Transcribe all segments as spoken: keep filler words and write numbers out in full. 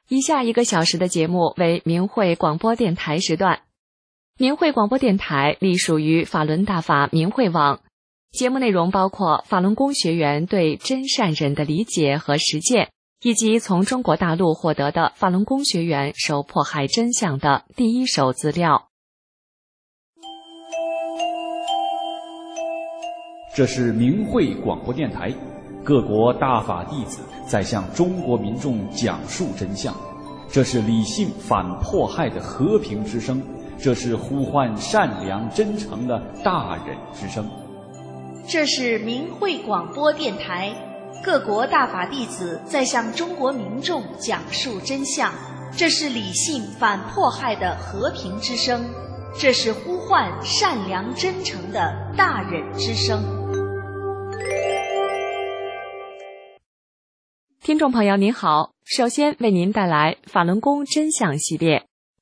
以下一个小时的节目为明慧广播电台时段。明慧广播电台隶属于法轮大法明慧网，节目内容包括法轮功学员对真善忍的理解和实践，以及从中国大陆获得的法轮功学员受迫害真相的第一手资料。 这是明慧广播电台，各国大法弟子在向中国民众讲述真相。这是理性反迫害的和平之声，这是呼唤善良真诚的大忍之声。 这是明慧广播电台，各国大法弟子在向中国民众讲述真相。这是理性反迫害的和平之声，这是呼唤善良真诚的大忍之声。 听众朋友您好，首先为您带来法轮功真相系列。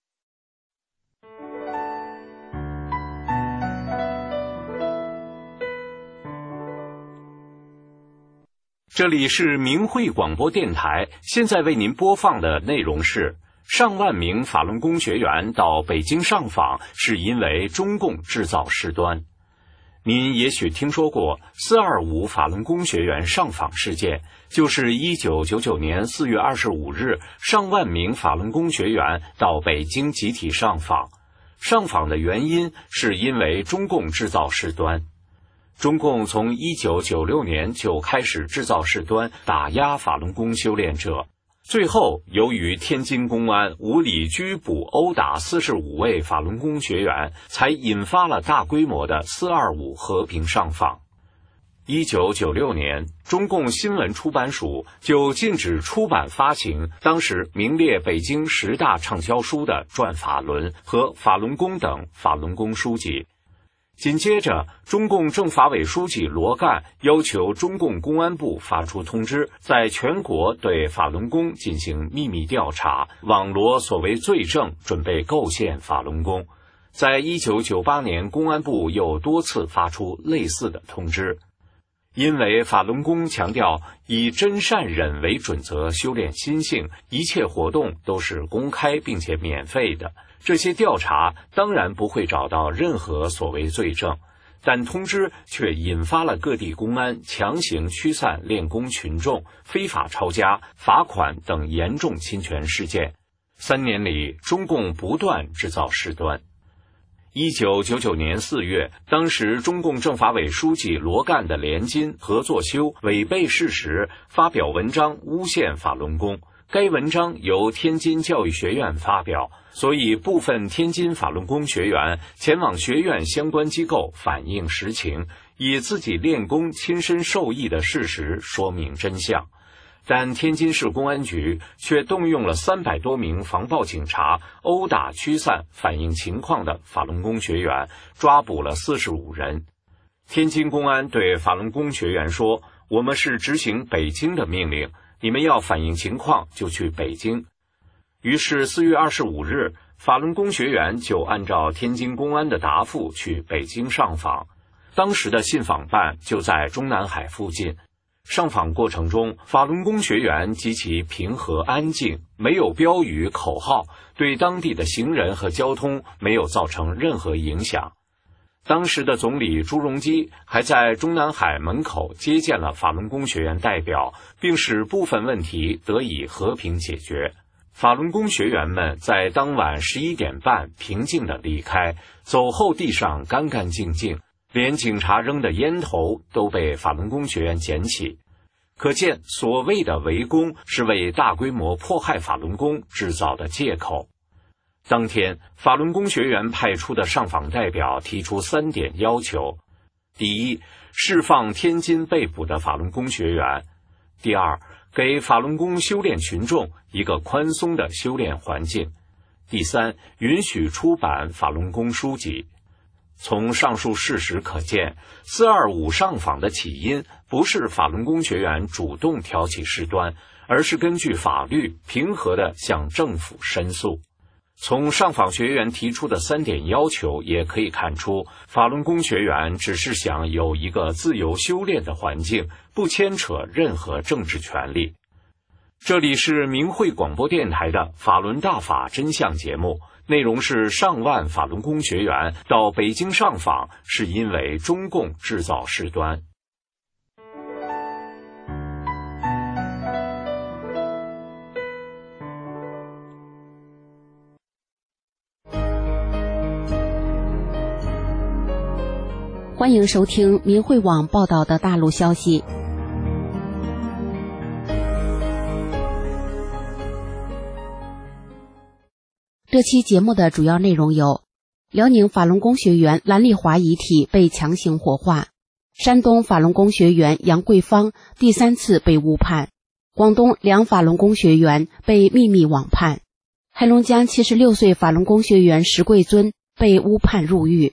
这里是明慧广播电台，现在为您播放的内容是：上万名法轮功学员到北京上访，是因为中共制造事端。您也许听说过四二五法轮功学员上访事件，就是一九九九年四月二十五日，上万名法轮功学员到北京集体上访。上访的原因是因为中共制造事端。中共从一九九六年就开始制造事端，打压法轮功修炼者。最后，由于天津公安无理拘捕、殴打四十五位法轮功学员，才引发了大规模的四二五和平上访。一九九六年，中共新闻出版署就禁止出版发行当时名列北京十大畅销书的《转法轮》和《法轮功》等法轮功书籍。紧接着，中共政法委书记罗干要求中共公安部发出通知，在全国对法轮功进行秘密调查，网罗所谓罪证，准备构陷法轮功。在一九九八年，公安部又多次发出类似的通知。因为法轮功强调以真善忍为准则修炼心性，一切活动都是公开并且免费的，这些调查当然不会找到任何所谓罪证，但通知却引发了各地公安强行驱散练功群众、非法抄家、罚款等严重侵权事件。三年里，中共不断制造事端。一九九九年四月，当时中共政法委书记罗干的连金、何作修违背事实发表文章诬陷法轮功，该文章由天津教育学院发表，所以部分天津法轮功学员前往学院相关机构反映实情，以自己练功亲身受益的事实说明真相。但天津市公安局却动用了三百多名防暴警察，殴打驱散反映情况的法轮功学员，抓捕了四十五人。天津公安对法轮功学员说：“我们是执行北京的命令，你们要反映情况就去北京。”于是四月二十五日，法轮功学员就按照天津公安的答复去北京上访。当时的信访办就在中南海附近。上访过程中，法轮功学员极其平和安静，没有标语口号，对当地的行人和交通没有造成任何影响。当时的总理朱镕基还在中南海门口接见了法轮功学员代表，并使部分问题得以和平解决。法轮功学员们在当晚十一点半平静地离开，走后地上干干净净，连警察扔的烟头都被法轮功学员捡起。可见所谓的围攻是为大规模迫害法轮功制造的借口。当天，法轮功学员派出的上访代表提出三点要求：第一，释放天津被捕的法轮功学员；第二，给法轮功修炼群众一个宽松的修炼环境；第三，允许出版法轮功书籍。从上述事实可见，四二五上访的起因不是法轮功学员主动挑起事端，而是根据法律平和地向政府申诉。从上访学员提出的三点要求也可以看出，法轮功学员只是想有一个自由修炼的环境，不牵扯任何政治权利。 这里是明慧广播电台的法轮大法真相节目，内容是上万法轮功学员到北京上访，是因为中共制造事端。 欢迎收听明慧网报道的大陆消息。这期节目的主要内容有：辽宁法轮功学员蓝丽华遗体被强行火化，山东法轮功学员杨桂芳第三次被误判，广东两法轮功学员被秘密网判，黑龙江七十六岁法轮功学员石桂尊被误判入狱。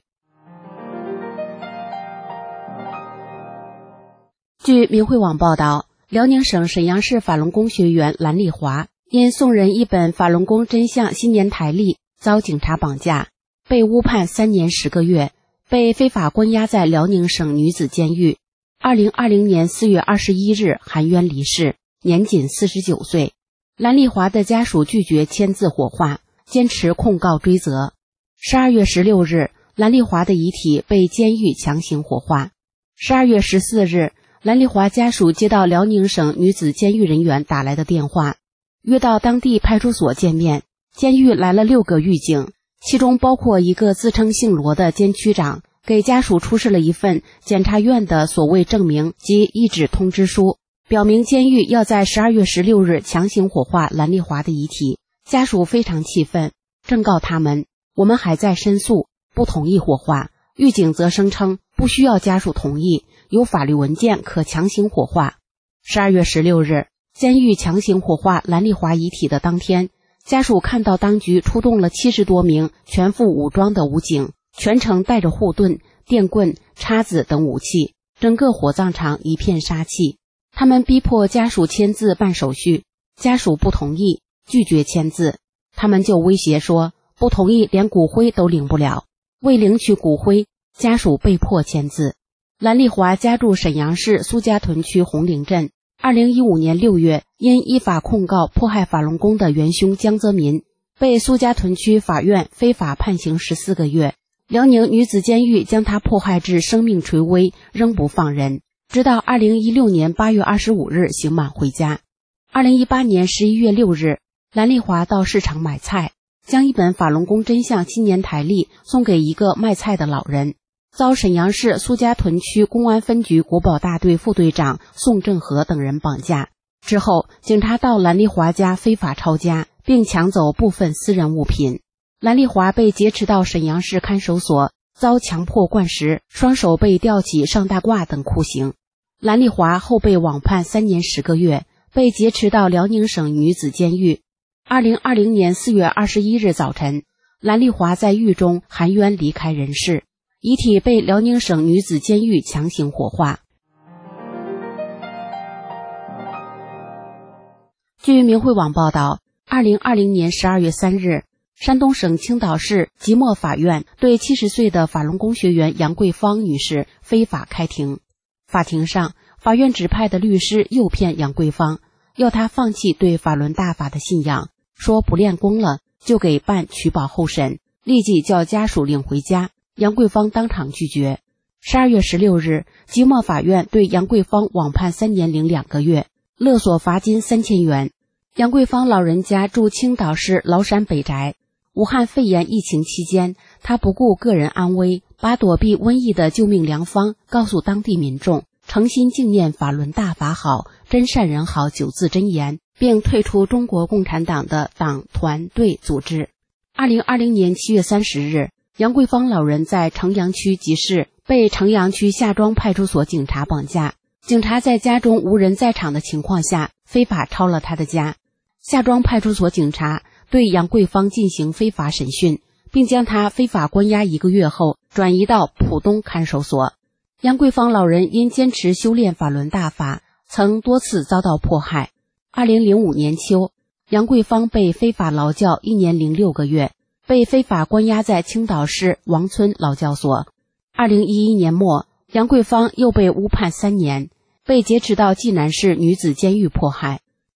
据明慧网报道，辽宁省沈阳市法轮功学员蓝丽华因送人一本法轮功真相新年台历，遭警察绑架，被误判三年十个月，被非法关押在辽宁省女子监狱。二零二零年四月二十一日含冤离世，年仅四十九岁。蓝丽华的家属拒绝签字火化，坚持控告追责。十二月十六日，蓝丽华的遗体被监狱强行火化。十二月十四日，蓝丽华家属接到辽宁省女子监狱人员打来的电话，约到当地派出所见面。监狱来了六个狱警，其中包括一个自称姓罗的监区长，给家属出示了一份检察院的所谓证明及一纸通知书，表明监狱要在十二月十六日强行火化蓝丽华的遗体。家属非常气愤，正告他们，我们还在申诉，不同意火化。狱警则声称不需要家属同意，有法律文件可强行火化。十二月十六日，监狱强行火化蓝丽华遗体的当天，家属看到当局出动了七十多名全副武装的武警，全程带着护盾、电棍、叉子等武器，整个火葬场一片杀气。他们逼迫家属签字办手续，家属不同意，拒绝签字，他们就威胁说，不同意连骨灰都领不了。为领取骨灰，家属被迫签字。蓝丽华家住沈阳市苏家屯区红陵镇。二零一五年六月，因依法控告迫害法轮功的元凶江泽民，被苏家屯区法院非法判刑十四个月。辽宁女子监狱将他迫害至生命垂危，仍不放人，直到二零一六年八月二十五日刑满回家。二零一八年十一月六日，蓝丽华到市场买菜，将一本法轮功真相新年台历送给一个卖菜的老人，遭沈阳市苏家屯区公安分局国保大队副队长宋正和等人绑架。之后，警察到蓝丽华家非法抄家，并抢走部分私人物品。蓝丽华被劫持到沈阳市看守所，遭强迫灌食，双手被吊起上大褂等酷刑。蓝丽华后被网判三年十个月，被劫持到辽宁省女子监狱。二零二零年四月二十一日早晨，蓝丽华在狱中含冤离开人世，遗体被辽宁省女子监狱强行火化。据明慧网报道，二零二零年十二月三日，山东省青岛市即墨法院对七十岁的法轮功学员杨桂芳女士非法开庭。法庭上，法院指派的律师诱骗杨桂芳，要她放弃对法轮大法的信仰，说不练功了就给办取保候审，立即叫家属领回家。杨桂芳当场拒绝。十二月十六日，即墨法院对杨桂芳网判三年零两个月，勒索罚金三千元。杨桂芳老人家住青岛市崂山北宅。武汉肺炎疫情期间，他不顾个人安危，把躲避瘟疫的救命良方告诉当地民众，诚心敬念法轮大法好，真善人好九字真言，并退出中国共产党的党团队组织。二零二零年七月三十日，杨桂芳老人在城阳区集市被城阳区夏庄派出所警察绑架，警察在家中无人在场的情况下非法抄了他的家。夏庄派出所警察对杨桂芳进行非法审讯，并将他非法关押一个月后转移到浦东看守所。杨桂芳老人因坚持修炼法轮大法，曾多次遭到迫害。二零零五年秋，杨桂芳被非法劳教一年零六个月，被非法关押在青岛市王村劳教所。二零一一年末，杨桂芳又被误判三年，被劫持到济南市女子监狱迫害。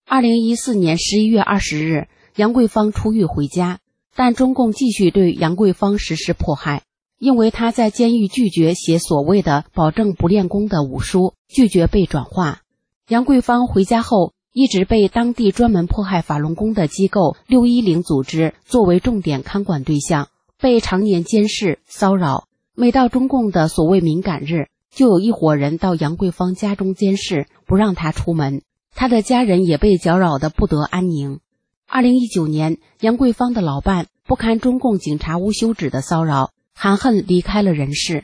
二零一四年十一月二十日，杨桂芳出狱回家，但中共继续对杨桂芳实施迫害，因为他在监狱拒绝写所谓的保证不练功的武书，拒绝被转化。杨桂芳回家后，一直被当地专门迫害法轮功的机构六一零组织作为重点看管对象，被常年监视骚扰。每到中共的所谓敏感日，就有一伙人到杨桂芳家中监视，不让他出门。他的家人也被搅扰得不得安宁。二零一九年，杨桂芳的老伴不堪中共警察无休止的骚扰，含恨离开了人世。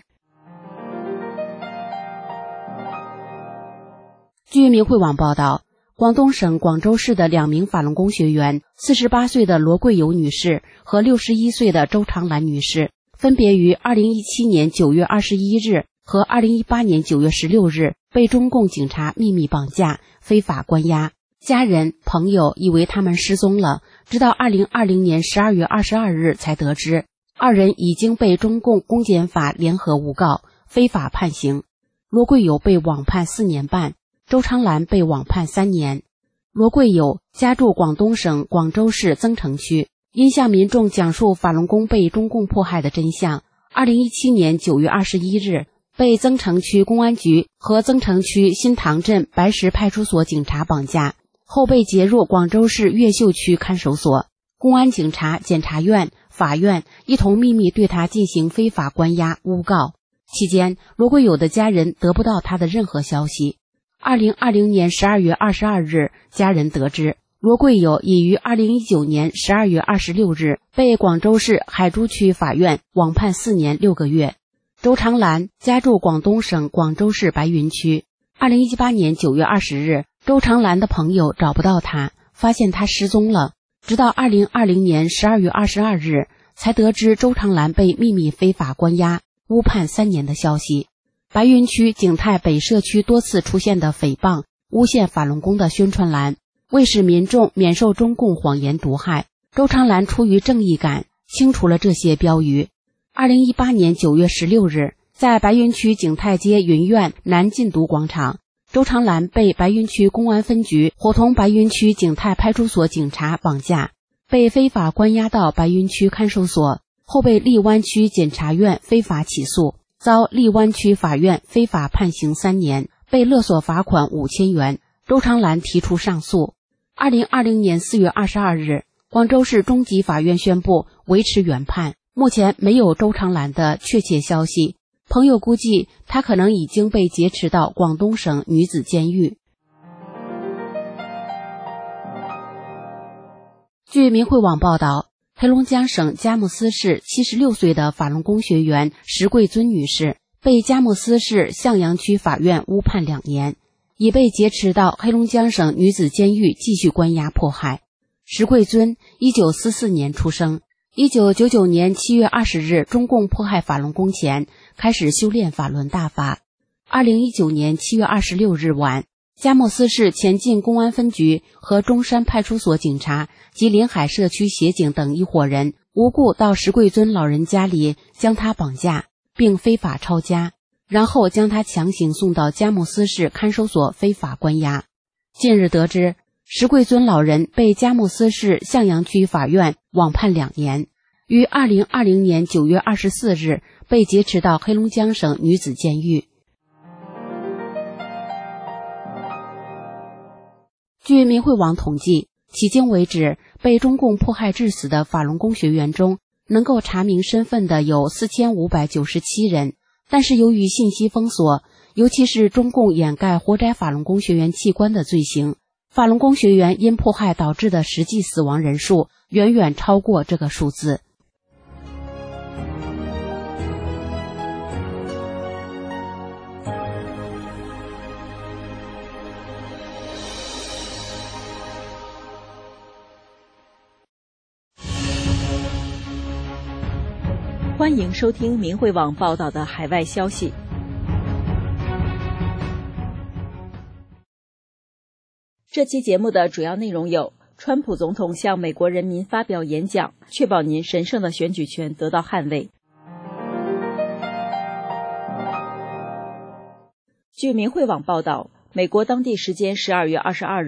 据明慧网报道，广东省广州市的两名法轮功学员，四十八岁的罗桂友女士和六十一岁的周长兰女士，分别于二零一七年九月二十一日和二零一八年九月十六日被中共警察秘密绑架、非法关押。家人朋友以为他们失踪了，直到二零二零年十二月二十二日才得知，二人已经被中共公检法联合诬告，非法判刑。罗桂友被网判四年半，周长兰被网判三年。罗桂友家住广东省广州市增城区，因向民众讲述法轮功被中共迫害的真相，二零一七年九月二十一日被增城区公安局和增城区新塘镇白石派出所警察绑架，后被截入广州市越秀区看守所。公安警察、检察院、法院一同秘密对他进行非法关押、诬告。期间，罗桂友的家人得不到他的任何消息。二零二零年十二月二十二日，家人得知罗桂友已于二零一九年十二月二十六日被广州市海珠区法院网判四年六个月。周长兰家住广东省广州市白云区。二零一八年九月二十日，周长兰的朋友找不到他，发现他失踪了。直到二零二零年十二月二十二日，才得知周长兰被秘密非法关押、误判三年的消息。白云区景泰北社区多次出现的诽谤、诬陷法轮功的宣传栏，为使民众免受中共谎言毒害，周长兰出于正义感，清除了这些标语。二零一八年九月十六日，在白云区景泰街云苑南禁毒广场，周长兰被白云区公安分局伙同白云区景泰派出所警察绑架，被非法关押到白云区看守所，后被荔湾区检察院非法起诉，遭荔湾区法院非法判刑三年，被勒索罚款五千元。周长兰提出上诉。二零二零年四月二十二日，广州市中级法院宣布维持原判。目前没有周长兰的确切消息，朋友估计他可能已经被劫持到广东省女子监狱。据明慧网报道，黑龙江省佳木斯市七十六岁的法轮功学员石桂尊女士被佳木斯市向阳区法院误判两年，已被劫持到黑龙江省女子监狱继续关押迫害。石桂尊一九四四年出生，一九九九年七月二十日中共迫害法轮功前，开始修炼法轮大法。二零一九年七月二十六日晚，佳木斯市前进公安分局和中山派出所警察及临海社区协警等一伙人无故到石桂尊老人家里将他绑架，并非法抄家，然后将他强行送到佳木斯市看守所非法关押。近日得知，石桂尊老人被佳木斯市向阳区法院网判两年，于二零二零年九月二十四日被劫持到黑龙江省女子监狱。据明慧网统计，迄今为止被中共迫害致死的法轮功学员中，能够查明身份的有四千五百九十七人，但是由于信息封锁，尤其是中共掩盖活摘法轮功学员器官的罪行，法轮功学员因迫害导致的实际死亡人数远远超过这个数字。 欢迎收听明慧网报道的海外消息。这期节目的主要内容有：川普总统向美国人民发表演讲，确保您神圣的选举权得到捍卫。据明慧网报道，美国当地时间十二月二十二日，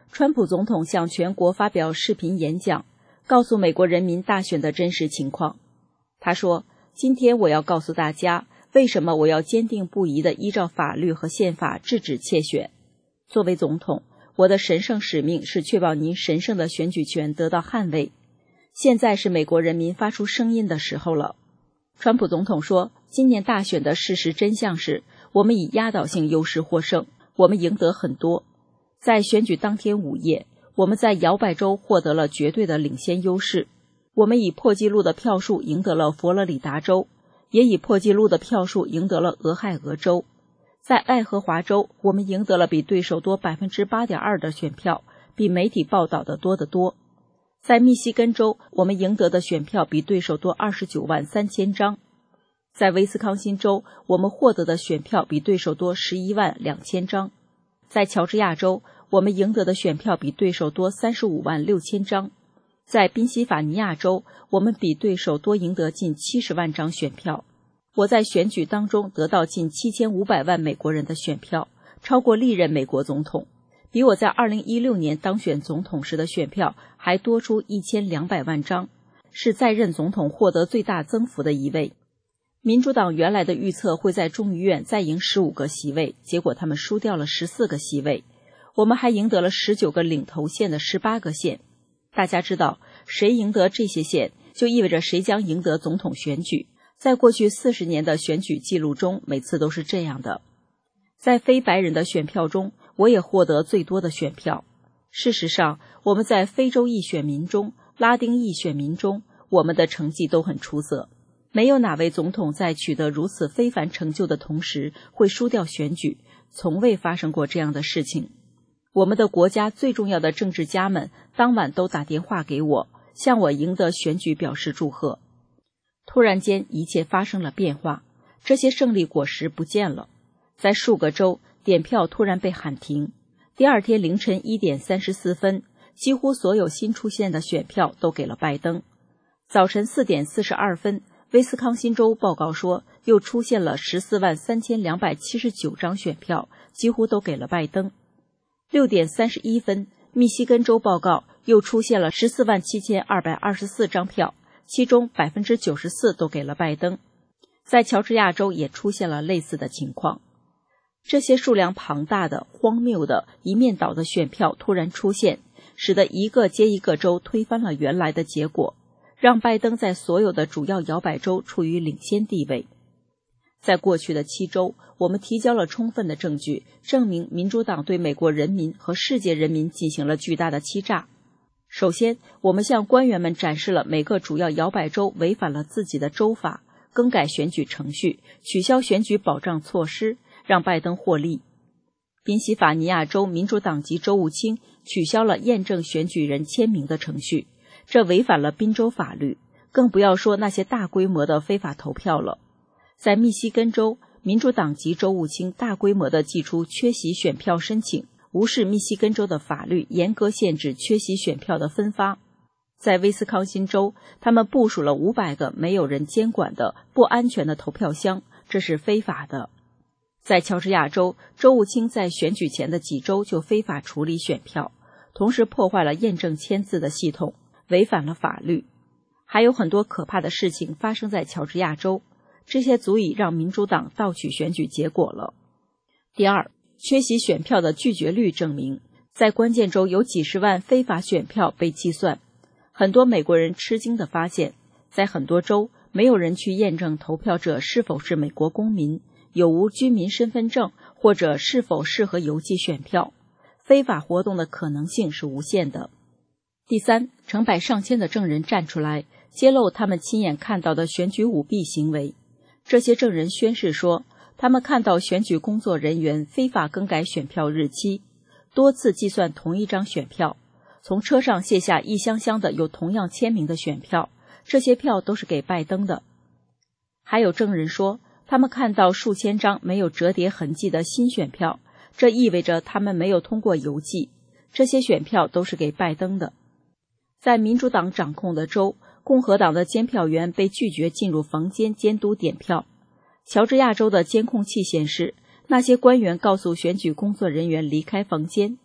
川普总统向全国发表视频演讲，告诉美国人民大选的真实情况。他说，今天我要告诉大家，为什么我要坚定不移地依照法律和宪法制止窃选。作为总统，我的神圣使命是确保您神圣的选举权得到捍卫。现在是美国人民发出声音的时候了。川普总统说，今年大选的事实真相是，我们以压倒性优势获胜，我们赢得很多。在选举当天午夜，我们在摇摆州获得了绝对的领先优势。我们以破纪录的票数赢得了佛罗里达州，也以破纪录的票数赢得了俄亥俄州。在爱荷华州，我们赢得了比对手多 百分之八点二 的选票，比媒体报道的多得多。在密西根州，我们赢得的选票比对手多二十九万三千张。在威斯康辛州，我们获得的选票比对手多十一万两千张。在乔治亚州，我们赢得的选票比对手多三十五万六千张。在宾夕法尼亚州，我们比对手多赢得近七十万张选票。我在选举当中得到近七千五百万美国人的选票，超过历任美国总统，比我在二零一六年当选总统时的选票还多出一千两百万张，是在任总统获得最大增幅的一位。民主党原来的预测会在众议院再赢十五个席位，结果他们输掉了十四个席位。我们还赢得了十九个领头县的十八个县。大家知道，谁赢得这些县，就意味着谁将赢得总统选举。在过去四十年的选举记录中，每次都是这样的。在非白人的选票中，我也获得最多的选票。事实上，我们在非洲裔选民中、拉丁裔选民中，我们的成绩都很出色。没有哪位总统在取得如此非凡成就的同时会输掉选举，从未发生过这样的事情。我们的国家最重要的政治家们当晚都打电话给我，向我赢得选举表示祝贺。突然间，一切发生了变化，这些胜利果实不见了。在数个州，点票突然被喊停。第二天凌晨一点三十四分，几乎所有新出现的选票都给了拜登。早晨四点四十二分，威斯康辛州报告说，又出现了十四万三千两百七十九张选票，几乎都给了拜登。六点三十一分，密西根州报告又出现了十四万七千二百二十四张票，其中 百分之九十四 都给了拜登。在乔治亚州也出现了类似的情况。这些数量庞大的、荒谬的、一面倒的选票突然出现，使得一个接一个州推翻了原来的结果，让拜登在所有的主要摇摆州处于领先地位。在过去的七周，我们提交了充分的证据，证明民主党对美国人民和世界人民进行了巨大的欺诈。首先，我们向官员们展示了每个主要摇摆州违反了自己的州法，更改选举程序，取消选举保障措施，让拜登获利。宾夕法尼亚州民主党籍州务卿取消了验证选举人签名的程序，这违反了宾州法律，更不要说那些大规模的非法投票了。在密西根州，民主党籍州务卿大规模地寄出缺席选票申请，无视密西根州的法律，严格限制缺席选票的分发。在威斯康辛州，他们部署了五百个没有人监管的不安全的投票箱，这是非法的。在乔治亚州，州务卿在选举前的几周就非法处理选票，同时破坏了验证签字的系统，违反了法律。还有很多可怕的事情发生在乔治亚州，这些足以让民主党盗取选举结果了。第二，缺席选票的拒绝率证明，在关键州有几十万非法选票被计算。很多美国人吃惊地发现，在很多州，没有人去验证投票者是否是美国公民，有无居民身份证，或者是否适合邮寄选票。非法活动的可能性是无限的。第三，成百上千的证人站出来，揭露他们亲眼看到的选举舞弊行为。这些证人宣誓说，他们看到选举工作人员非法更改选票日期，多次计算同一张选票，从车上卸下一箱箱的有同样签名的选票，这些票都是给拜登的。还有证人说，他们看到数千张没有折叠痕迹的新选票，这意味着他们没有通过邮寄，这些选票都是给拜登的。在民主党掌控的州，共和党的监票员被拒绝进入房间监督点票。乔治亚州的监控器显示，那些官员告诉选举工作人员离开房间。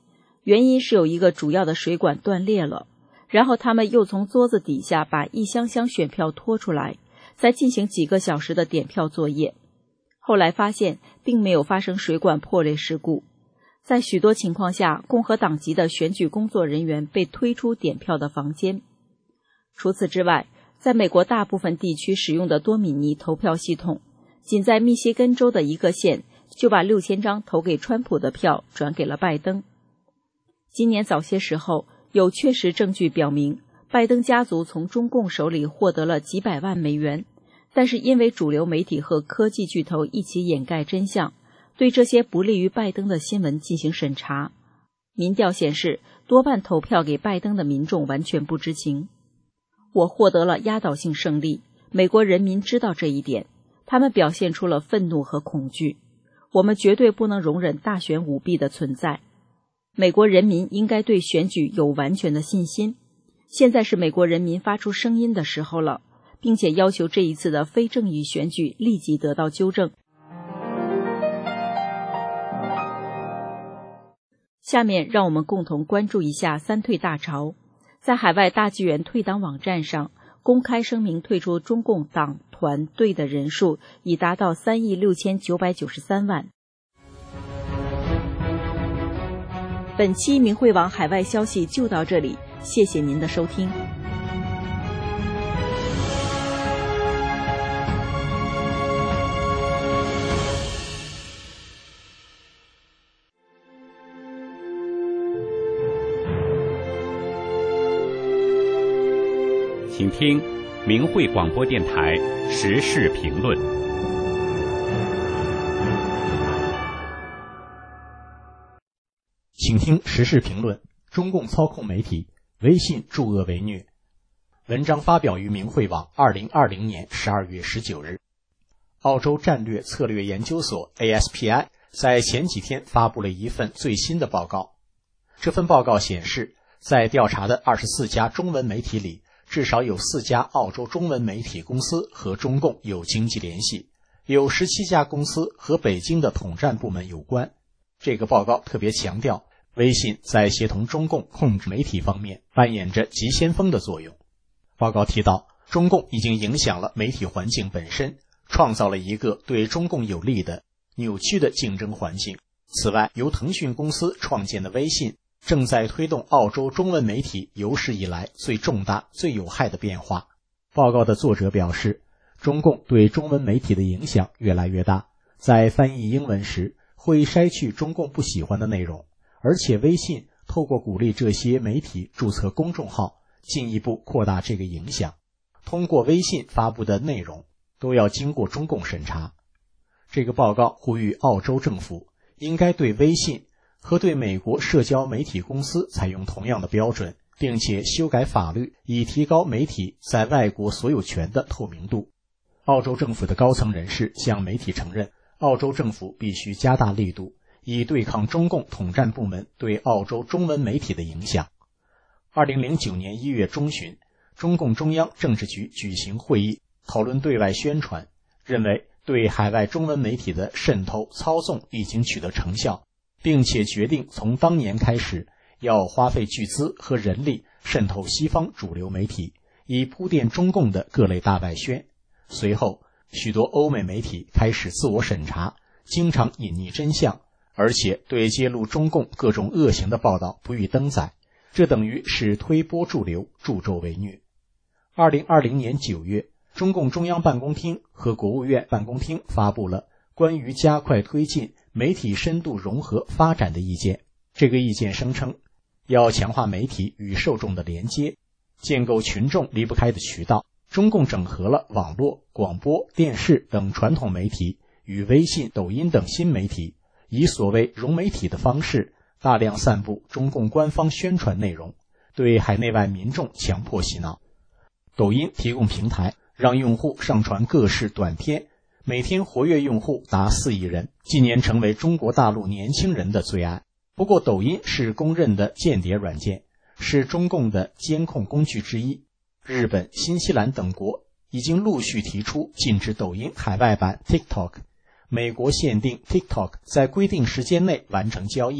原因是有一个主要的水管断裂了，然后他们又从桌子底下把一箱箱选票拖出来，再进行几个小时的点票作业。后来发现并没有发生水管破裂事故。在许多情况下，共和党籍的选举工作人员被推出点票的房间。除此之外，在美国大部分地区使用的多米尼投票系统，仅在密歇根州的一个县就把六千张投给川普的票转给了拜登。今年早些时候，有确实证据表明，拜登家族从中共手里获得了几百万美元，但是因为主流媒体和科技巨头一起掩盖真相，对这些不利于拜登的新闻进行审查。民调显示，多半投票给拜登的民众完全不知情。我获得了压倒性胜利，美国人民知道这一点，他们表现出了愤怒和恐惧。我们绝对不能容忍大选舞弊的存在。美国人民应该对选举有完全的信心。现在是美国人民发出声音的时候了，并且要求这一次的非正义选举立即得到纠正。下面让我们共同关注一下三退大潮。在海外大纪元退党网站上，公开声明退出中共党团队的人数已达到三亿六千九百九十三万。本期明慧网海外消息就到这里，谢谢您的收听。 请听明慧广播电台时事评论。 请听时事评论：中共操控媒体，微信助恶为虐。文章发表于明慧网二零二零年十二月十九日。澳洲战略策略研究所 A S P I 在前几天发布了一份最新的报告。这份报告显示，在调查的二十四家中文媒体里，至少有四家澳洲中文媒体公司和中共有经济联系，有十七家公司和北京的统战部门有关。这个报告特别强调，微信在协同中共控制媒体方面扮演着急先锋的作用。报告提到，中共已经影响了媒体环境本身，创造了一个对中共有利的扭曲的竞争环境。此外，由腾讯公司创建的微信正在推动澳洲中文媒体有史以来最重大、最有害的变化。报告的作者表示，中共对中文媒体的影响越来越大，在翻译英文时会筛去中共不喜欢的内容，而且微信透过鼓励这些媒体注册公众号，进一步扩大这个影响。通过微信发布的内容都要经过中共审查。这个报告呼吁澳洲政府应该对微信和对美国社交媒体公司采用同样的标准，并且修改法律，以提高媒体在外国所有权的透明度。澳洲政府的高层人士向媒体承认，澳洲政府必须加大力度，以对抗中共统战部门对澳洲中文媒体的影响。二零零九年一月中旬，中共中央政治局举行会议，讨论对外宣传，认为对海外中文媒体的渗透操纵已经取得成效，并且决定从当年开始要花费巨资和人力渗透西方主流媒体，以铺垫中共的各类大外宣。随后，许多欧美媒体开始自我审查，经常隐匿真相，而且对揭露中共各种恶行的报道不予登载，这等于是推波助流，助纣为虐。二零二零年九月，中共中央办公厅和国务院办公厅发布了关于加快推进媒体深度融合发展的意见。这个意见声称，要强化媒体与受众的连接，建构群众离不开的渠道。中共整合了网络、广播、电视等传统媒体与微信、抖音等新媒体，以所谓融媒体的方式，大量散布中共官方宣传内容，对海内外民众强迫洗脑。抖音提供平台，让用户上传各式短片，每天活跃用户达四亿人，近年成为中国大陆年轻人的最爱。不过，抖音是公认的间谍软件，是中共的监控工具之一。日本、新西兰等国已经陆续提出禁止抖音海外版 TikTok， 美国限定 TikTok 在规定时间内完成交易，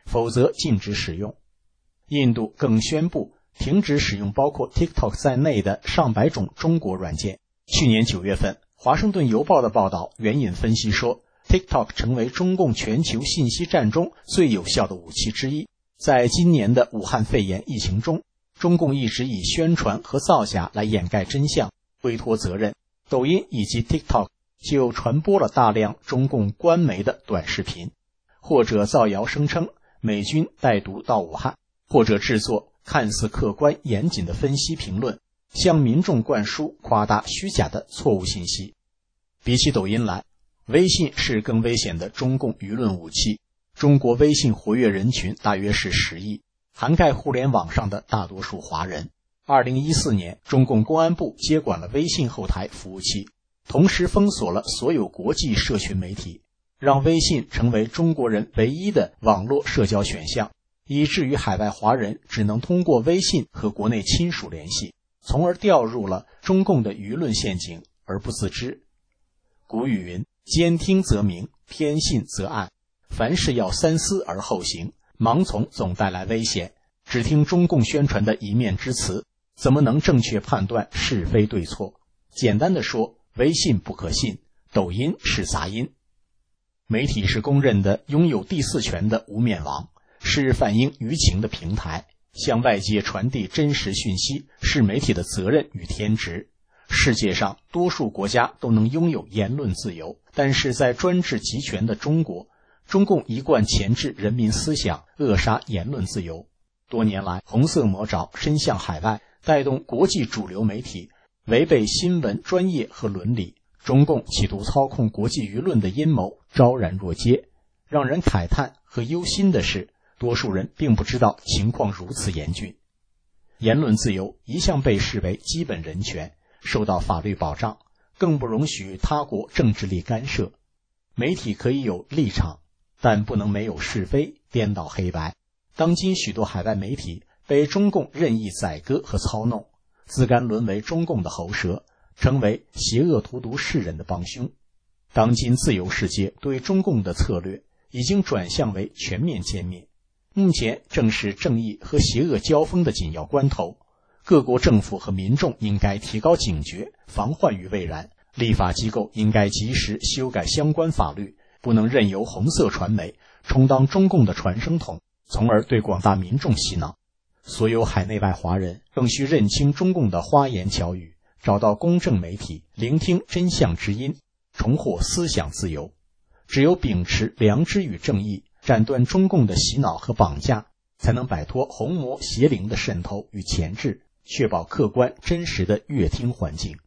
否则禁止使用。印度更宣布停止使用包括 TikTok 在内的上百种中国软件。去年九月份，华盛顿邮报的报道援引分析说， TikTok 成为中共全球信息战中最有效的武器之一。在今年的武汉肺炎疫情中，中共一直以宣传和造假来掩盖真相，推脱责任。抖音以及 TikTok 就传播了大量中共官媒的短视频，或者造谣声称美军带毒到武汉，或者制作看似客观严谨的分析评论，向民众灌输夸大虚假的错误信息。比起抖音来，微信是更危险的中共舆论武器。中国微信活跃人群大约是十亿，涵盖互联网上的大多数华人。二零一四年，中共公安部接管了微信后台服务器，同时封锁了所有国际社群媒体，让微信成为中国人唯一的网络社交选项，以至于海外华人只能通过微信和国内亲属联系，从而掉入了中共的舆论陷阱而不自知。古语云，兼听则明，偏信则暗，凡事要三思而后行，盲从总带来危险。只听中共宣传的一面之词，怎么能正确判断是非对错？简单的说，微信不可信，抖音是杂音。媒体是公认的拥有第四权的无冕王，是反映舆情的平台，向外界传递真实讯息是媒体的责任与天职。世界上多数国家都能拥有言论自由，但是在专制集权的中国，中共一贯钳制人民思想，扼杀言论自由。多年来，红色魔爪伸向海外，带动国际主流媒体违背新闻专业和伦理。中共企图操控国际舆论的阴谋昭然若揭。让人慨叹和忧心的是，多数人并不知道情况如此严峻。言论自由一向被视为基本人权，受到法律保障，更不容许他国政治力干涉。媒体可以有立场，但不能没有是非，颠倒黑白。当今许多海外媒体被中共任意宰割和操弄，自甘沦为中共的喉舌，成为邪恶荼毒世人的帮凶。当今自由世界对中共的策略已经转向为全面歼灭，目前正是正义和邪恶交锋的紧要关头，各国政府和民众应该提高警觉，防患于未然。立法机构应该及时修改相关法律，不能任由红色传媒充当中共的传声筒，从而对广大民众洗脑。所有海内外华人更需认清中共的花言巧语，找到公正媒体，聆听真相之音，重获思想自由。只有秉持良知与正义，斩断中共的洗脑和绑架，才能摆脱红魔邪灵的渗透与钳制，确保客观真实的阅听环境。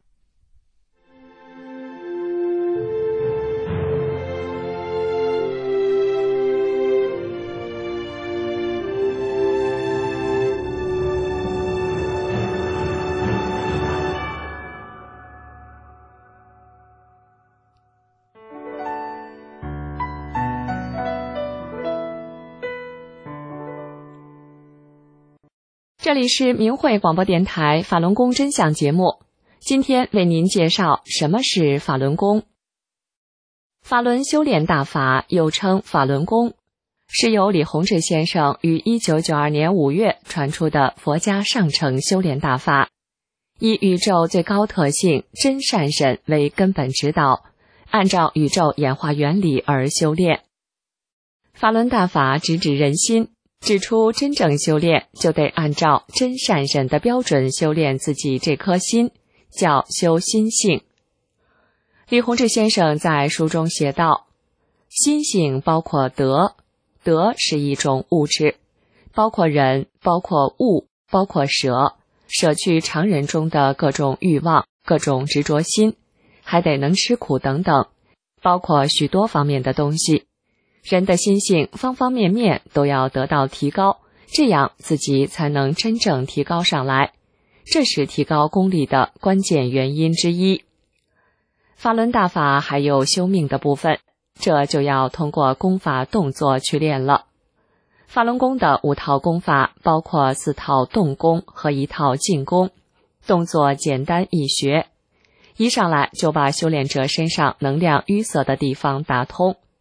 这里是明慧广播电台法轮功真相节目，今天为您介绍什么是法轮功。法轮修炼大法又称法轮功，是由李洪志先生于一九九二年五月传出的佛家上乘修炼大法，以宇宙最高特性真善忍为根本指导，按照宇宙演化原理而修炼。法轮大法直指人心，指出真正修炼就得按照真善忍的标准修炼自己这颗心，叫修心性。李洪志先生在书中写道，心性包括德，德是一种物质，包括人，包括物，包括舍，舍去常人中的各种欲望，各种执着心，还得能吃苦等等，包括许多方面的东西。人的心性方方面面都要得到提高，这样自己才能真正提高上来，这是提高功力的关键原因之一。法轮大法还有修命的部分，这就要通过功法动作去练了。法轮功的五套功法包括四套动功和一套静功，动作简单易学，一上来就把修炼者身上能量淤塞的地方打通。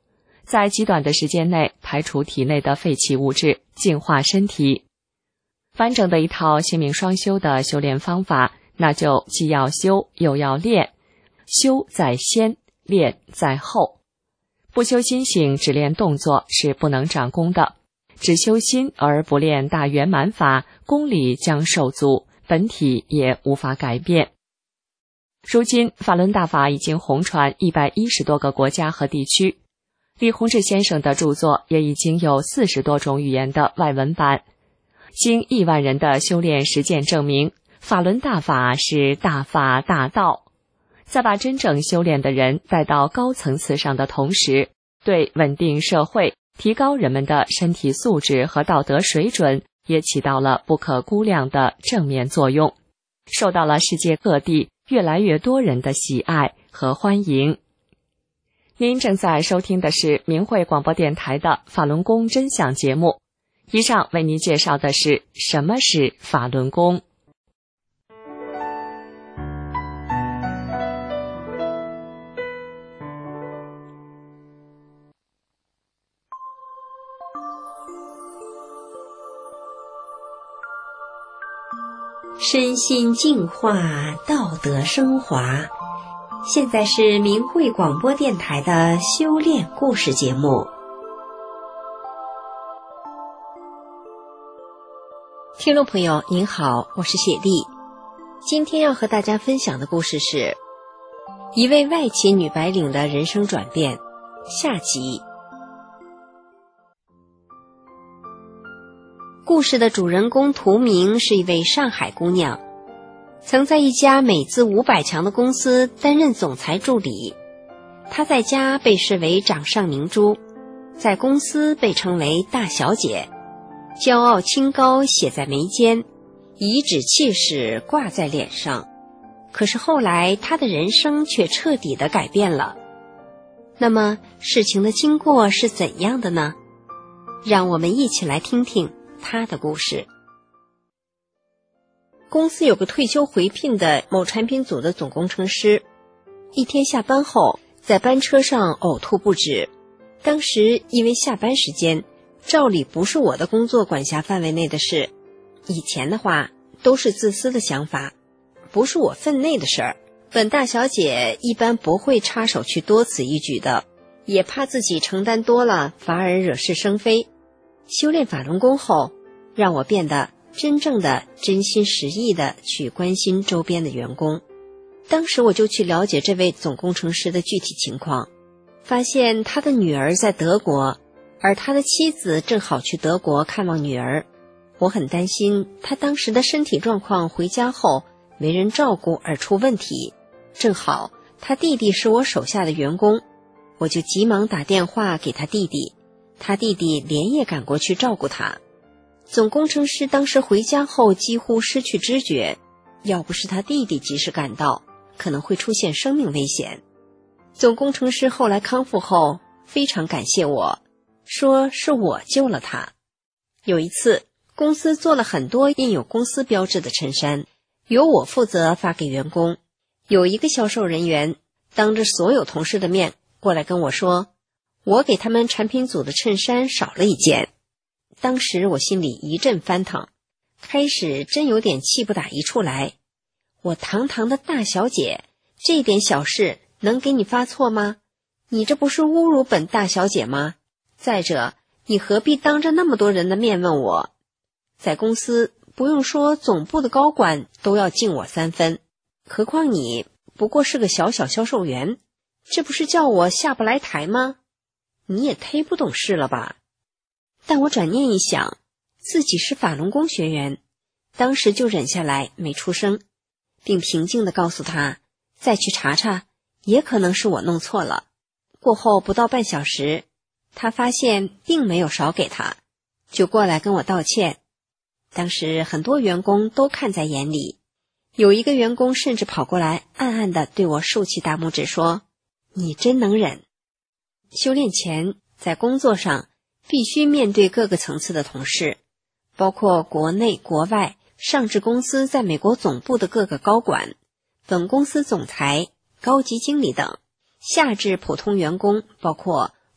在极短的时间内排除体内的废弃物质，净化身体。完整的一套性命双修的修炼方法，那就既要修又要练，修在先，练在后。不修心性，只练动作是不能长功的。只修心而不练大圆满法，功力将受阻，本体也无法改变。如今法轮大法已经红传一百一十多个国家和地区，李洪志先生的著作也已经有四十多种语言的外文版。经亿万人的修炼实践证明，法轮大法是大法大道。在把真正修炼的人带到高层次上的同时，对稳定社会、提高人们的身体素质和道德水准也起到了不可估量的正面作用，受到了世界各地越来越多人的喜爱和欢迎。您正在收听的是明慧广播电台的法轮功真相节目，以上为您介绍的是什么是法轮功。 身心净化，道德升华。现在是明慧广播电台的修炼故事节目。听众朋友您好，我是雪莉。今天要和大家分享的故事是一位外企女白领的人生转变下集。故事的主人公涂明是一位上海姑娘，曾在一家美资五百强的公司担任总裁助理。她在家被视为掌上明珠，在公司被称为大小姐，骄傲清高写在眉间，颐指气使挂在脸上。可是后来她的人生却彻底的改变了。那么事情的经过是怎样的呢？让我们一起来听听他的故事。公司有个退休回聘的某产品组的总工程师，一天下班后在班车上呕吐不止。当时因为下班时间，照理不是我的工作管辖范围内的事，以前的话都是自私的想法，不是我分内的事儿，本大小姐一般不会插手去多此一举的，也怕自己承担多了反而惹是生非。修炼法轮功后，让我变得真正的真心实意的去关心周边的员工。当时我就去了解这位总工程师的具体情况，发现他的女儿在德国，而他的妻子正好去德国看望女儿。我很担心他当时的身体状况回家后没人照顾而出问题，正好他弟弟是我手下的员工，我就急忙打电话给他弟弟，他弟弟连夜赶过去照顾他。总工程师当时回家后几乎失去知觉，要不是他弟弟及时赶到，可能会出现生命危险。总工程师后来康复后非常感谢我，说是我救了他。有一次公司做了很多印有公司标志的衬衫，由我负责发给员工。有一个销售人员当着所有同事的面过来跟我说，我给他们产品组的衬衫少了一件。当时我心里一阵翻腾，开始真有点气不打一处来。我堂堂的大小姐，这点小事能给你发错吗？你这不是侮辱本大小姐吗？再者，你何必当着那么多人的面问我？在公司不用说总部的高管都要敬我三分，何况你不过是个小小销售员，这不是叫我下不来台吗？你也忒不懂事了吧。但我转念一想，自己是法轮功学员，当时就忍下来没出声，并平静地告诉他，再去查查，也可能是我弄错了。过后不到半小时，他发现并没有少给他，就过来跟我道歉。当时很多员工都看在眼里，有一个员工甚至跑过来暗暗地对我竖起大拇指说，你真能忍。修炼前在工作上必须面对各个层次的同事，包括国内国外上市公司在美国总部的各个高管，本公司总裁、高级经理等，下至普通员工，包括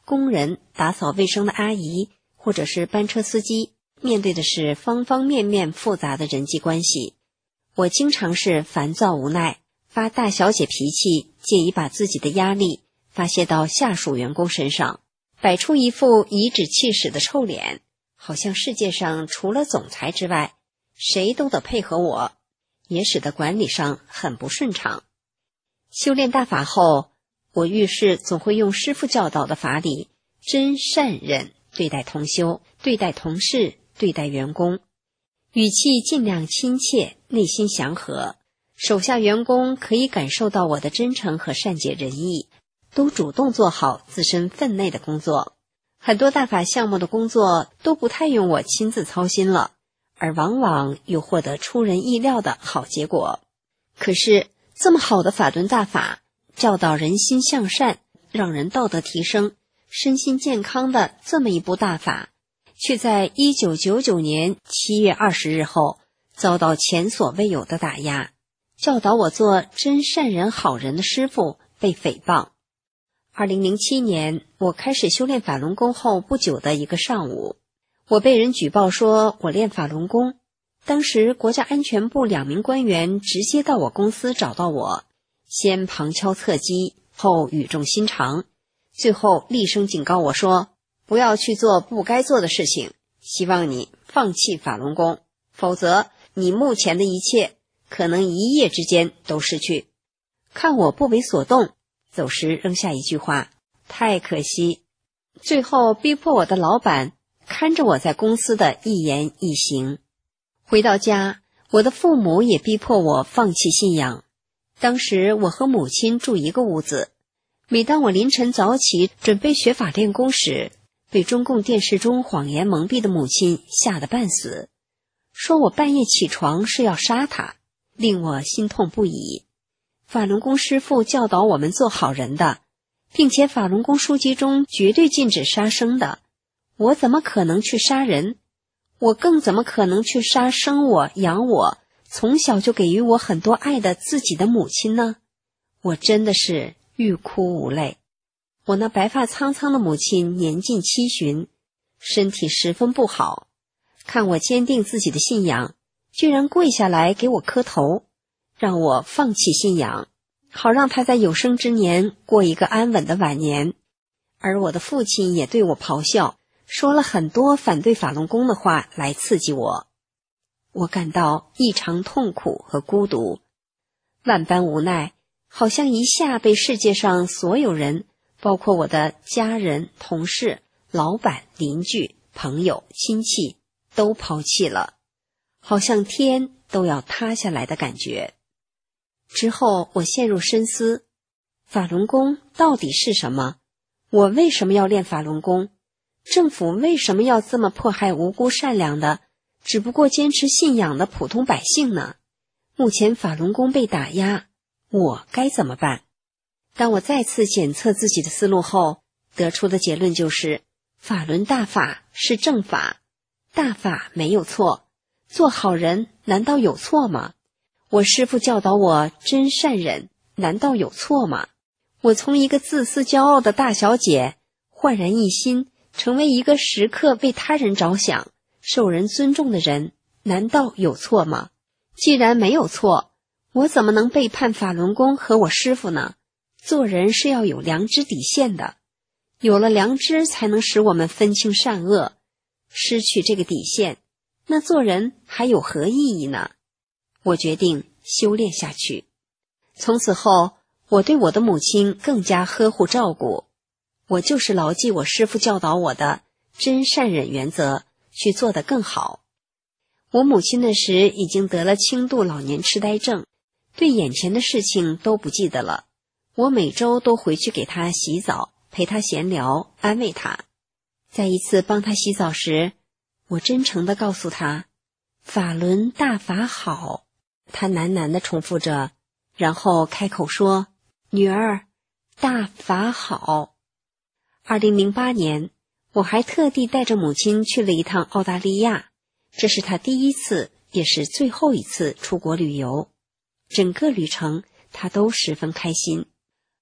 工人、打扫卫生的阿姨，或者是班车司机，面对的是方方面面复杂的人际关系。我经常是烦躁无奈，发大小姐脾气，借以把自己的压力发泄到下属员工身上，摆出一副颐指气使的臭脸，好像世界上除了总裁之外，谁都得配合我，也使得管理上很不顺畅。修炼大法后，我遇事总会用师父教导的法理，真善忍对待同修，对待同事，对待员工，语气尽量亲切，内心祥和，手下员工可以感受到我的真诚和善解人意，都主动做好自身分内的工作。很多大法项目的工作都不太用我亲自操心了，而往往又获得出人意料的好结果。可是这么好的法轮大法，教导人心向善，让人道德提升，身心健康的这么一部大法，却在一九九九年七月二十日后遭到前所未有的打压。教导我做真善人好人的师父被诽谤。二零零七年，我开始修炼法轮功后不久的一个上午，我被人举报说我练法轮功。当时国家安全部两名官员直接到我公司找到我，先旁敲侧击，后语重心长，最后厉声警告我说，不要去做不该做的事情，希望你放弃法轮功，否则你目前的一切可能一夜之间都失去。看我不为所动，走时扔下一句话，太可惜。最后逼迫我的老板看着我在公司的一言一行。回到家，我的父母也逼迫我放弃信仰。当时我和母亲住一个屋子，每当我凌晨早起准备学法练功时，被中共电视中谎言蒙蔽的母亲吓得半死，说我半夜起床是要杀她，令我心痛不已。法轮功师父教导我们做好人的，并且法轮功书籍中绝对禁止杀生的，我怎么可能去杀人？我更怎么可能去杀生我、养我、从小就给予我很多爱的自己的母亲呢？我真的是欲哭无泪。我那白发苍苍的母亲年近七旬，身体十分不好，看我坚定自己的信仰，居然跪下来给我磕头，让我放弃信仰，好让他在有生之年过一个安稳的晚年。而我的父亲也对我咆哮，说了很多反对法轮功的话来刺激我。我感到异常痛苦和孤独，万般无奈，好像一下被世界上所有人，包括我的家人、同事、老板、邻居、朋友、亲戚都抛弃了，好像天都要塌下来的感觉。之后我陷入深思，法轮功到底是什么？我为什么要练法轮功？政府为什么要这么迫害无辜善良的只不过坚持信仰的普通百姓呢？目前法轮功被打压，我该怎么办？当我再次检测自己的思路后，得出的结论就是法轮大法是正法，大法没有错，做好人难道有错吗？我师父教导我真善忍，难道有错吗？我从一个自私骄傲的大小姐焕然一新，成为一个时刻为他人着想、受人尊重的人，难道有错吗？既然没有错，我怎么能背叛法轮功和我师父呢？做人是要有良知底线的，有了良知才能使我们分清善恶，失去这个底线，那做人还有何意义呢？我决定修炼下去。从此后，我对我的母亲更加呵护照顾，我就是牢记我师父教导我的真善忍原则，去做得更好。我母亲那时已经得了轻度老年痴呆症，对眼前的事情都不记得了。我每周都回去给她洗澡，陪她闲聊，安慰她。在一次帮她洗澡时，我真诚地告诉她，法轮大法好。她喃喃地重复着，然后开口说，女儿，大法好。二零零八年，我还特地带着母亲去了一趟澳大利亚，这是她第一次也是最后一次出国旅游。整个旅程她都十分开心。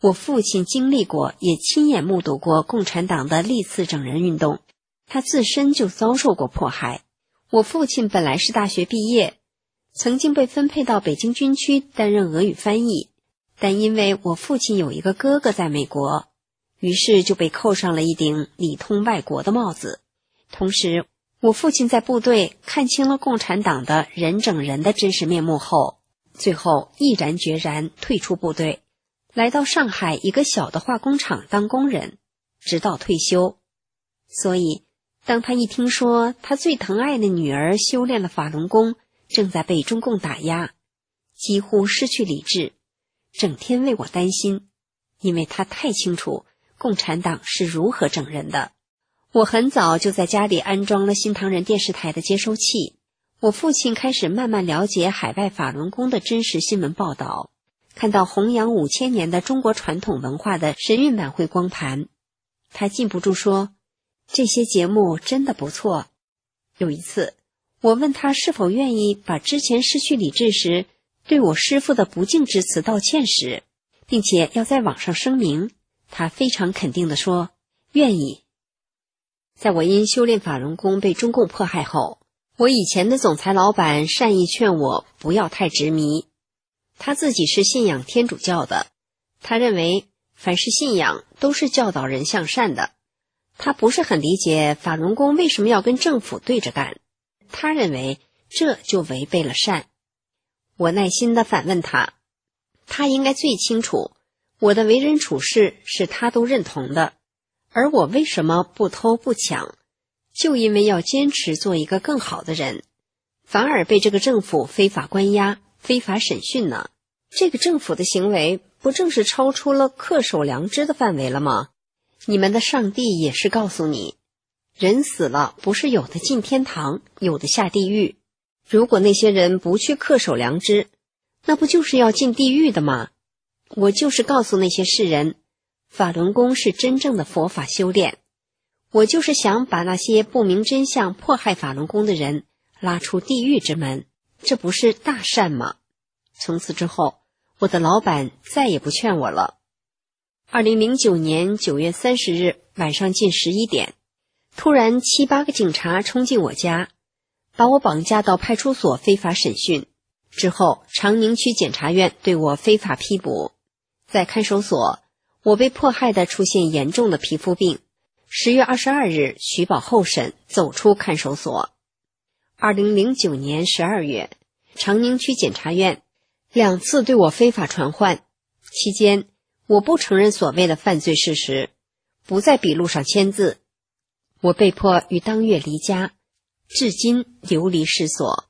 我父亲经历过，也亲眼目睹过共产党的历次整人运动，他自身就遭受过迫害。我父亲本来是大学毕业，曾经被分配到北京军区担任俄语翻译，但因为我父亲有一个哥哥在美国，于是就被扣上了一顶里通外国的帽子。同时，我父亲在部队看清了共产党的人整人的真实面目后，最后毅然决然退出部队，来到上海一个小的化工厂当工人，直到退休。所以当他一听说他最疼爱的女儿修炼了法轮功，正在被中共打压，几乎失去理智，整天为我担心，因为他太清楚共产党是如何整人的。我很早就在家里安装了新唐人电视台的接收器，我父亲开始慢慢了解海外法轮功的真实新闻报道，看到弘扬五千年的中国传统文化的神韵晚会光盘，他禁不住说，这些节目真的不错。有一次我问他是否愿意把之前失去理智时对我师父的不敬之词道歉时，并且要在网上声明，他非常肯定地说愿意。在我因修炼法轮功被中共迫害后，我以前的总裁老板善意劝我不要太执迷。他自己是信仰天主教的，他认为凡是信仰都是教导人向善的。他不是很理解法轮功为什么要跟政府对着干，他认为这就违背了善。我耐心地反问他，他应该最清楚我的为人处事是他都认同的，而我为什么不偷不抢，就因为要坚持做一个更好的人，反而被这个政府非法关押、非法审讯呢？这个政府的行为不正是超出了恪守良知的范围了吗？你们的上帝也是告诉你，人死了不是有的进天堂，有的下地狱。如果那些人不去恪守良知，那不就是要进地狱的吗？我就是告诉那些世人，法轮功是真正的佛法修炼。我就是想把那些不明真相迫害法轮功的人拉出地狱之门，这不是大善吗？从此之后，我的老板再也不劝我了。二零零九年九月三十日晚上近十一点，突然七八个警察冲进我家，把我绑架到派出所非法审讯。之后长宁区检察院对我非法批捕。在看守所，我被迫害的出现严重的皮肤病。十月二十二日许保候审，走出看守所。二零零九年十二月，长宁区检察院两次对我非法传唤，期间我不承认所谓的犯罪事实，不在笔录上签字。我被迫于当月离家，至今流离失所。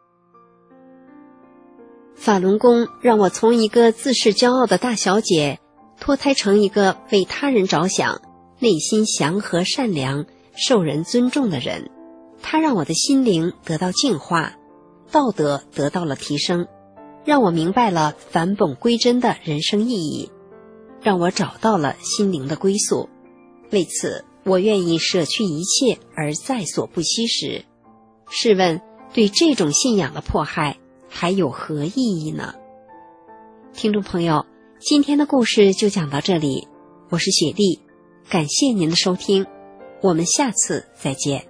法轮功让我从一个自恃骄傲的大小姐脱胎成一个为他人着想、内心祥和善良、受人尊重的人。它让我的心灵得到净化，道德得到了提升，让我明白了返本归真的人生意义，让我找到了心灵的归宿。为此，我愿意舍去一切而在所不惜时。试问，对这种信仰的迫害还有何意义呢？听众朋友，今天的故事就讲到这里，我是雪莉，感谢您的收听，我们下次再见。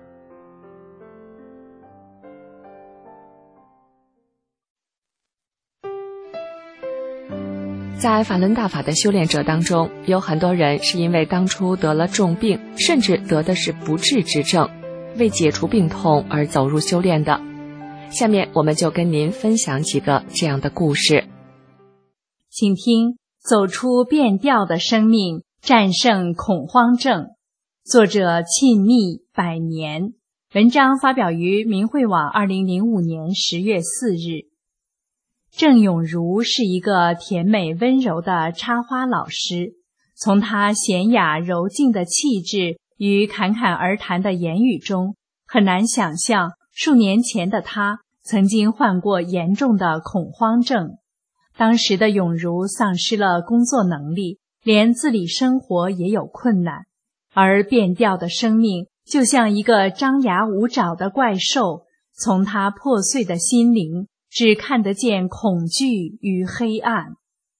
在法轮大法的修炼者当中，有很多人是因为当初得了重病，甚至得的是不治之症，为解除病痛而走入修炼的。下面我们就跟您分享几个这样的故事。 请听《走出变调的生命，战胜恐慌症》，作者沁蜜百年，文章发表于明慧网二零零五年十月四日。郑永如是一个甜美温柔的插花老师，从她娴雅柔静的气质与侃侃而谈的言语中，很难想象数年前的她曾经患过严重的恐慌症。当时的永如丧失了工作能力，连自理生活也有困难，而变调的生命就像一个张牙舞爪的怪兽，从她破碎的心灵只看得见恐惧与黑暗。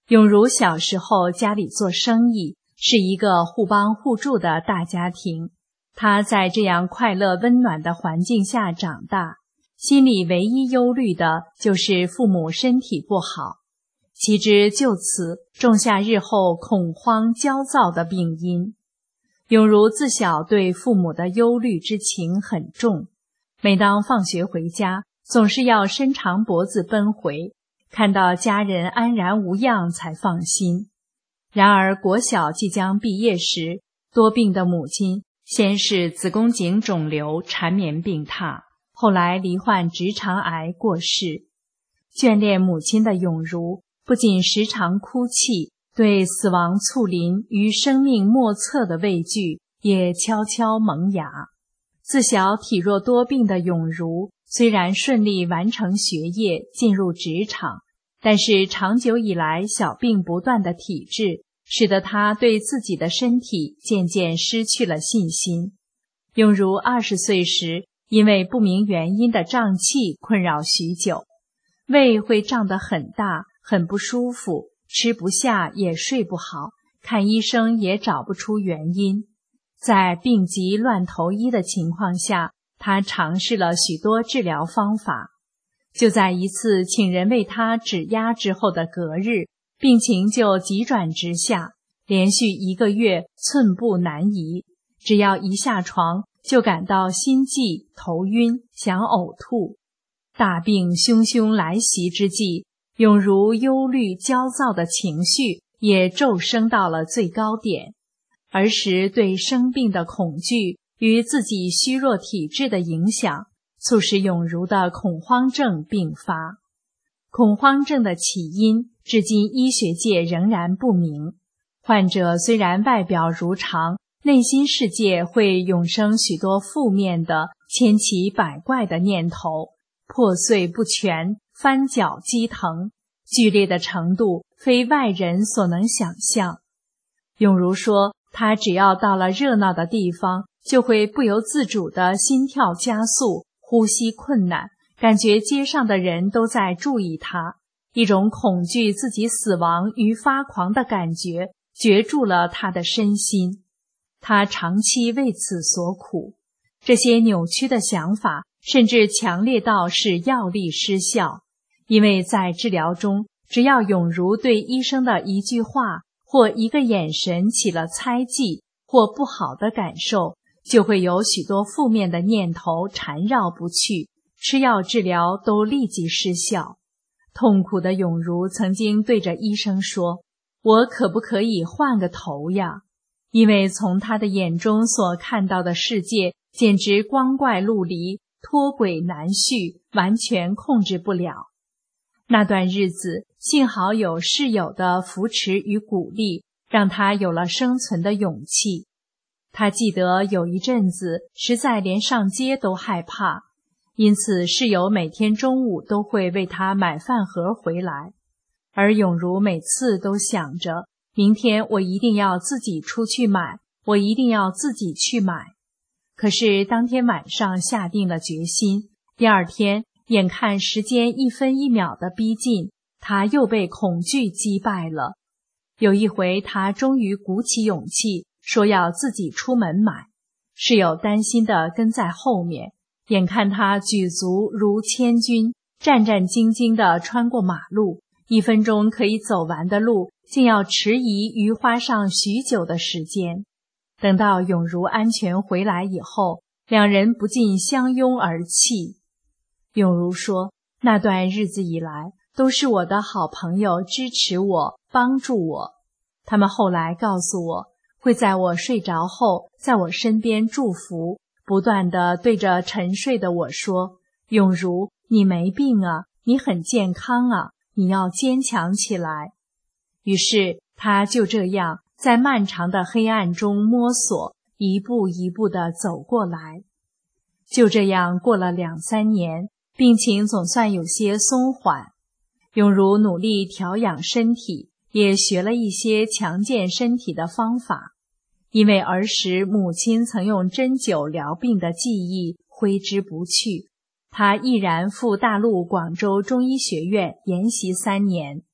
永如小时候家里做生意，是一个互帮互助的大家庭。他在这样快乐温暖的环境下长大，心里唯一忧虑的就是父母身体不好，岂知就此种下日后恐慌焦躁的病因。永如自小对父母的忧虑之情很重，每当放学回家，总是要伸长脖子奔回，看到家人安然无恙才放心。然而国小即将毕业时，多病的母亲先是子宫颈肿瘤缠绵病榻，后来罹患直肠癌过世。眷恋母亲的永如不仅时常哭泣，对死亡猝临与生命莫测的畏惧也悄悄萌芽。自小体弱多病的永如虽然顺利完成学业，进入职场，但是长久以来小病不断的体质，使得他对自己的身体渐渐失去了信心。永如二十岁时，因为不明原因的胀气困扰许久，胃会胀得很大，很不舒服，吃不下也睡不好，看医生也找不出原因。在病急乱投医的情况下，他尝试了许多治疗方法。就在一次请人为他指压之后的隔日，病情就急转直下，连续一个月寸步难移，只要一下床就感到心悸、头晕、想呕吐。大病汹汹来袭之际，永如忧虑焦躁的情绪也骤升到了最高点。儿时对生病的恐惧与自己虚弱体质的影响，促使永如的恐慌症并发。恐慌症的起因至今医学界仍然不明，患者虽然外表如常，内心世界会涌生许多负面的千奇百怪的念头，破碎不全，翻搅激腾，剧烈的程度非外人所能想象。永如说，他只要到了热闹的地方，就会不由自主的心跳加速，呼吸困难，感觉街上的人都在注意他，一种恐惧自己死亡与发狂的感觉攫住了他的身心。他长期为此所苦，这些扭曲的想法甚至强烈到使药力失效，因为在治疗中，只要永如对医生的一句话或一个眼神起了猜忌或不好的感受，就会有许多负面的念头缠绕不去，吃药治疗都立即失效。痛苦的永如曾经对着医生说，我可不可以换个头呀？因为从他的眼中所看到的世界简直光怪陆离，脱轨难续，完全控制不了。那段日子幸好有室友的扶持与鼓励，让他有了生存的勇气。他记得有一阵子实在连上街都害怕，因此室友每天中午都会为他买饭盒回来，而永如每次都想着，明天我一定要自己出去买，我一定要自己去买。可是当天晚上下定了决心，第二天眼看时间一分一秒的逼近，他又被恐惧击败了。有一回他终于鼓起勇气说要自己出门买，室友担心地跟在后面，眼看他举足如千军，战战兢兢地穿过马路，一分钟可以走完的路竟要迟疑于花上许久的时间。等到永如安全回来以后，两人不禁相拥而泣。永如说，那段日子以来，都是我的好朋友支持我，帮助我。他们后来告诉我，会在我睡着后，在我身边祝福，不断地对着沉睡的我说，永如，你没病啊，你很健康啊，你要坚强起来。于是他就这样在漫长的黑暗中摸索，一步一步地走过来。就这样过了两三年，病情总算有些松缓。永如努力调养身体，也学了一些强健身体的方法。因为儿时母亲曾用针灸疗病的记忆挥之不去，他毅然赴大陆广州中医学院研习三年。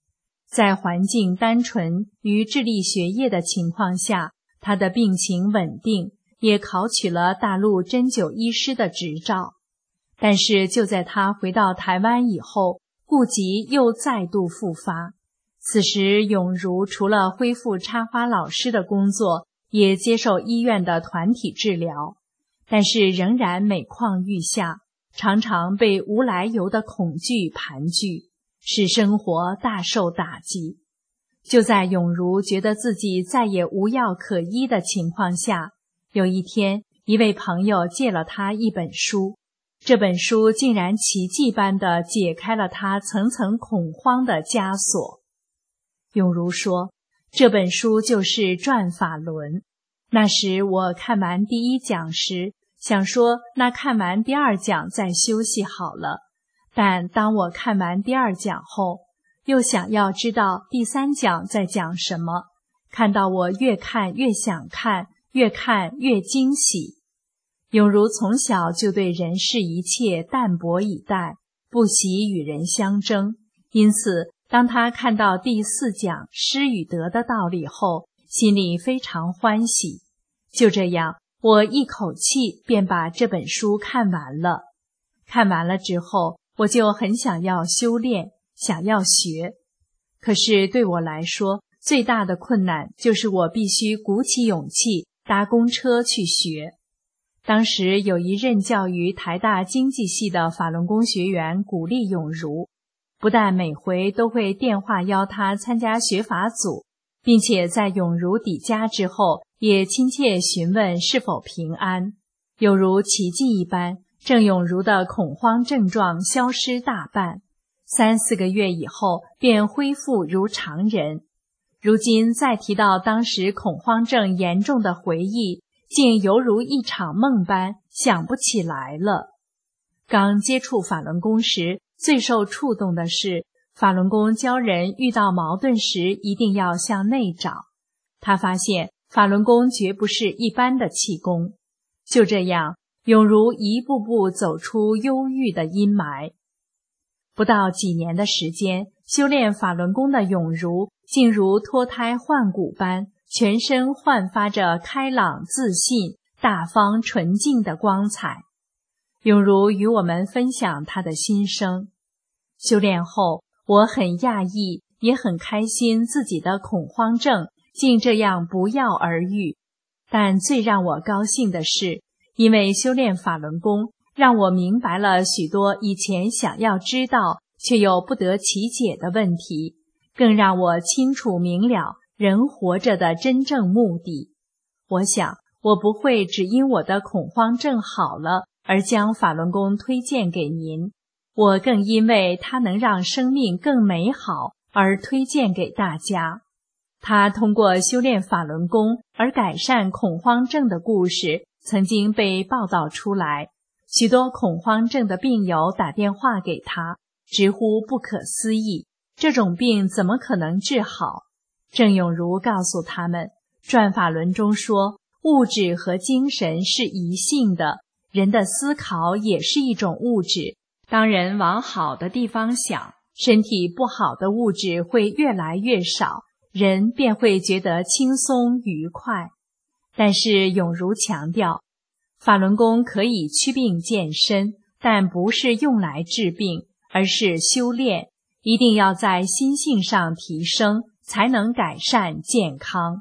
在环境单纯与致力学业的情况下，他的病情稳定，也考取了大陆针灸医师的执照。但是就在他回到台湾以后，痼疾又再度复发。此时永如除了恢复插花老师的工作，也接受医院的团体治疗，但是仍然每况愈下，常常被无来由的恐惧盘踞，使生活大受打击。就在永如觉得自己再也无药可医的情况下，有一天，一位朋友借了他一本书，这本书竟然奇迹般地解开了他层层恐慌的枷锁。永如说，这本书就是《转法轮》。那时我看完第一讲时，想说那看完第二讲再休息好了，但当我看完第二讲后，又想要知道第三讲在讲什么，看到我越看越想看，越看越惊喜。永如从小就对人世一切淡泊以待，不喜与人相争，因此当他看到第四讲失与得的道理后，心里非常欢喜。就这样，我一口气便把这本书看完了。看完了之后，我就很想要修炼，想要学。可是对我来说，最大的困难就是我必须鼓起勇气搭公车去学。当时有一任教于台大经济系的法轮功学员鼓励永如，不但每回都会电话邀他参加学法组，并且在永如抵家之后，也亲切询问是否平安。有如奇迹一般，郑永如的恐慌症状消失大半，三四个月以后便恢复如常人。如今再提到当时恐慌症严重的回忆，竟犹如一场梦般想不起来了。刚接触法轮功时，最受触动的是法轮功教人遇到矛盾时一定要向内找。他发现法轮功绝不是一般的气功。就这样，永如一步步走出忧郁的阴霾。不到几年的时间，修炼法轮功的永如竟如脱胎换骨般，全身焕发着开朗、自信、大方、纯净的光彩。永如与我们分享他的心声。修炼后，我很讶异，也很开心自己的恐慌症竟这样不药而愈。但最让我高兴的是，因为修炼法轮功，让我明白了许多以前想要知道却又不得其解的问题，更让我清楚明了人活着的真正目的。我想，我不会只因我的恐慌症好了而将法轮功推荐给您，我更因为它能让生命更美好而推荐给大家。他通过修炼法轮功而改善恐慌症的故事曾经被报道出来，许多恐慌症的病友打电话给他，直呼不可思议，这种病怎么可能治好？郑永如告诉他们，转法轮中说，物质和精神是一性的，人的思考也是一种物质。当人往好的地方想，身体不好的物质会越来越少，人便会觉得轻松愉快。但是永如强调，法轮功可以祛病健身，但不是用来治病，而是修炼，一定要在心性上提升，才能改善健康。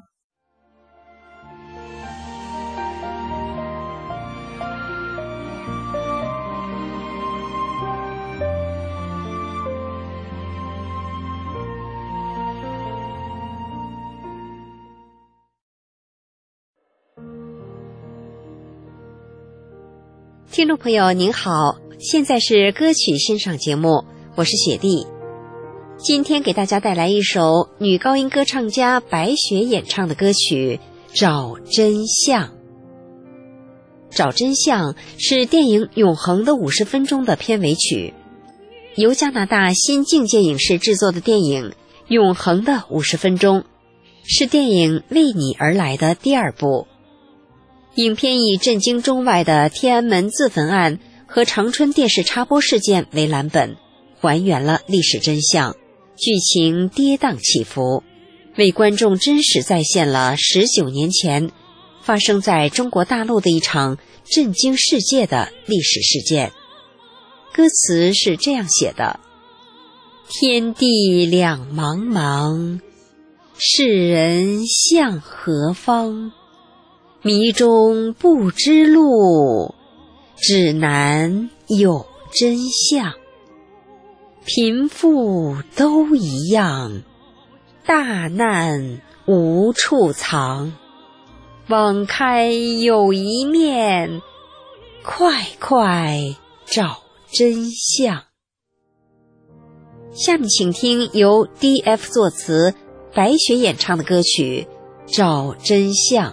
听众朋友您好，现在是歌曲欣赏节目，我是雪莉。今天给大家带来一首女高音歌唱家白雪演唱的歌曲《找真相》。找真相是电影《永恒的五十分钟》的片尾曲，由加拿大新境界影视制作的电影《永恒的五十分钟》，是电影《为你而来》的第二部。影片以震惊中外的天安门自焚案和长春电视插播事件为蓝本，还原了历史真相， 剧情跌宕起伏，为观众真实再现了十九年前发生在中国大陆的一场震惊世界的历史事件。歌词是这样写的：天地两茫茫，世人向何方？迷中不知路，指南有真相。贫富都一样，大难无处藏。网开有一面，快快找真相。下面请听由 D F 作词，白雪演唱的歌曲《找真相》。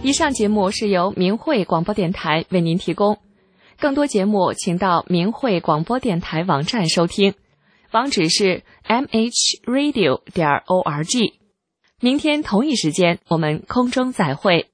以上节目是由明慧广播电台为您提供，更多节目请到明慧广播电台网站收听，网址是 m h radio 点 org。明天同一时间我们空中再会。